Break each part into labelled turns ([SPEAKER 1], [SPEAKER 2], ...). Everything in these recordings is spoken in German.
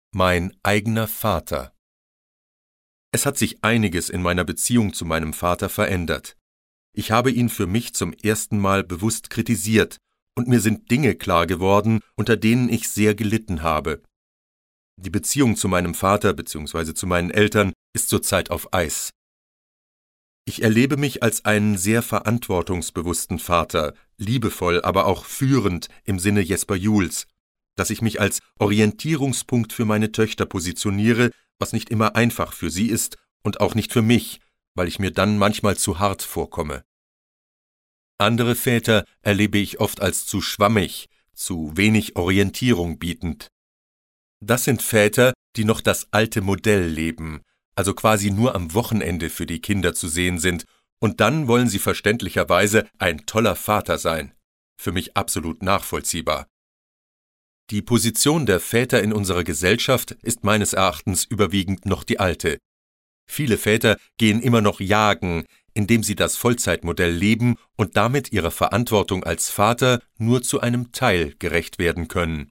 [SPEAKER 1] Mein eigener Vater. Es hat sich einiges in meiner Beziehung zu meinem Vater verändert. Ich habe ihn für mich zum ersten Mal bewusst kritisiert und mir sind Dinge klar geworden, unter denen ich sehr gelitten habe. Die Beziehung zu meinem Vater bzw. zu meinen Eltern ist zurzeit auf Eis. Ich erlebe mich als einen sehr verantwortungsbewussten Vater, liebevoll, aber auch führend im Sinne Jesper Juhls, dass ich mich als Orientierungspunkt für meine Töchter positioniere, was nicht immer einfach für sie ist und auch nicht für mich, weil ich mir dann manchmal zu hart vorkomme. Andere Väter erlebe ich oft als zu schwammig, zu wenig Orientierung bietend. Das sind Väter, die noch das alte Modell leben, also quasi nur am Wochenende für die Kinder zu sehen sind, und dann wollen sie verständlicherweise ein toller Vater sein. Für mich absolut nachvollziehbar. Die Position der Väter in unserer Gesellschaft ist meines Erachtens überwiegend noch die alte. Viele Väter gehen immer noch jagen, indem sie das Vollzeitmodell leben und damit ihrer Verantwortung als Vater nur zu einem Teil gerecht werden können.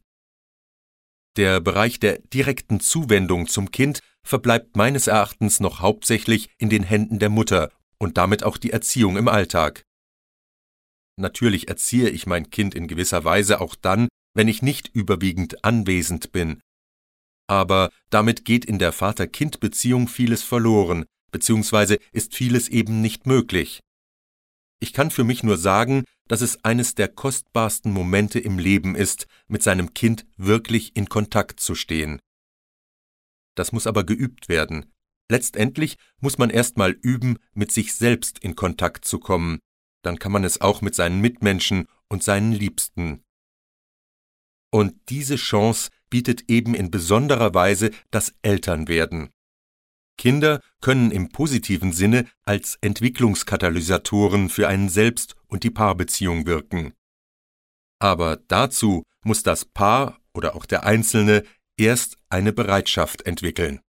[SPEAKER 1] Der Bereich der direkten Zuwendung zum Kind verbleibt meines Erachtens noch hauptsächlich in den Händen der Mutter und damit auch die Erziehung im Alltag. Natürlich erziehe ich mein Kind in gewisser Weise auch dann, wenn ich nicht überwiegend anwesend bin. Aber damit geht in der Vater-Kind-Beziehung vieles verloren, beziehungsweise ist vieles eben nicht möglich. Ich kann für mich nur sagen, dass es eines der kostbarsten Momente im Leben ist, mit seinem Kind wirklich in Kontakt zu stehen. Das muss aber geübt werden. Letztendlich muss man erst mal üben, mit sich selbst in Kontakt zu kommen. Dann kann man es auch mit seinen Mitmenschen und seinen Liebsten. Und diese Chance bietet eben in besonderer Weise das Elternwerden. Kinder können im positiven Sinne als Entwicklungskatalysatoren für einen selbst und die Paarbeziehung wirken. Aber dazu muss das Paar oder auch der Einzelne erst eine Bereitschaft entwickeln.